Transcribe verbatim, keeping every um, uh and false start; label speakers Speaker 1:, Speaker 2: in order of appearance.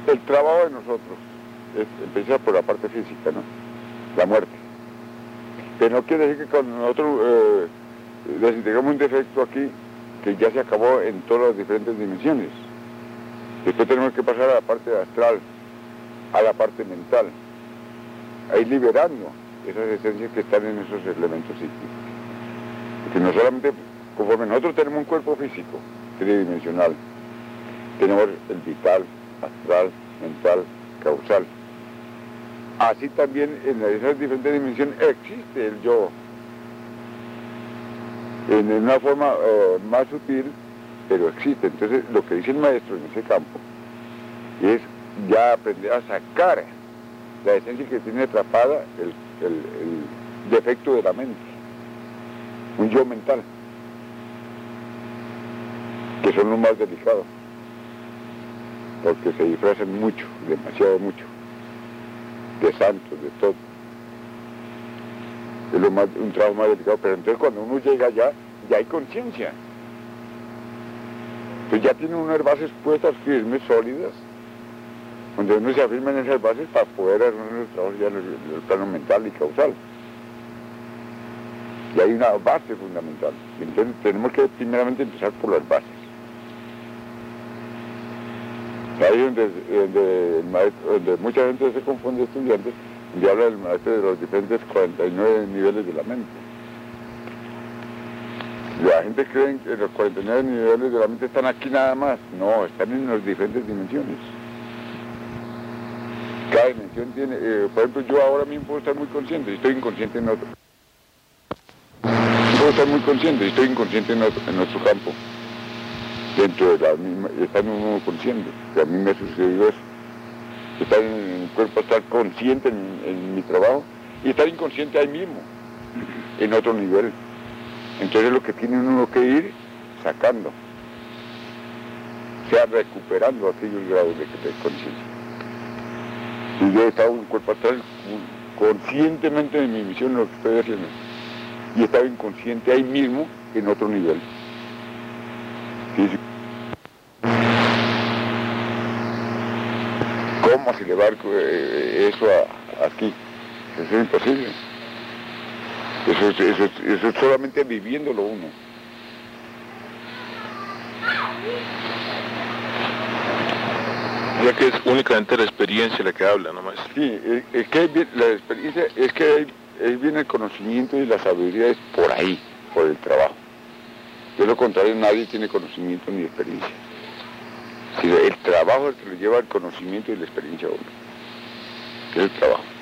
Speaker 1: El trabajo de nosotros es, empieza por la parte física, ¿no? La muerte. Pero no quiere decir que cuando nosotros eh, desintegramos un defecto aquí, que ya se acabó en todas las diferentes dimensiones. Después tenemos que pasar a la parte astral, a la parte mental, a ir liberando esas esencias que están en esos elementos psíquicos. Porque no solamente, conforme nosotros tenemos un cuerpo físico, tridimensional, tenemos el vital, astral, mental, causal. Así también en esas diferentes dimensiones existe el yo, en una forma eh, más sutil, pero existe. Entonces lo que dice el maestro en ese campo es ya aprender a sacar la esencia que tiene atrapada el, el, el defecto de la mente, un yo mental, que son los más delicados, porque se disfrazan mucho, demasiado mucho, de santos, de todo. Es lo más, un trabajo más delicado, pero entonces cuando uno llega allá, ya hay conciencia. Entonces ya tiene unas bases puestas firmes, sólidas, donde uno se afirma en esas bases para poder hacer unos trabajos ya en el, en el plano mental y causal. Y hay una base fundamental. Entonces tenemos que primeramente empezar por las bases. Ahí donde, donde, el maestro, donde mucha gente se confunde, estudiantes, y habla del maestro de los diferentes cuarenta y nueve niveles de la mente. La gente cree que los cuarenta y nueve niveles de la mente están aquí nada más. No, están en las diferentes dimensiones. Cada dimensión tiene, eh, por ejemplo, yo ahora mismo puedo estar muy consciente y estoy inconsciente en otro. Puedo estar muy consciente y estoy inconsciente en otro, en otro campo. Dentro de la misma, estar uno consciente, que a mí me ha sucedido eso. Estar en el cuerpo, estar consciente en, en mi trabajo y estar inconsciente ahí mismo, en otro nivel. Entonces lo que tiene uno que ir sacando, o sea, recuperando aquellos grados de, de conciencia. Si yo he estado en un cuerpo astral conscientemente de mi misión, en lo que estoy haciendo, y he estado inconsciente ahí mismo, en otro nivel. ¿Sí? ¿Cómo se le va eso a, aquí? Eso es imposible. Eso, eso, eso es solamente viviéndolo uno.
Speaker 2: Ya que es únicamente la experiencia la que habla, ¿no, maestro?
Speaker 1: Sí, es, es que la experiencia, es que ahí, ahí viene el conocimiento y la sabiduría es por ahí, por el trabajo. De lo contrario, nadie tiene conocimiento ni experiencia. El trabajo es el que le lleva el conocimiento y la experiencia a uno. Es el trabajo.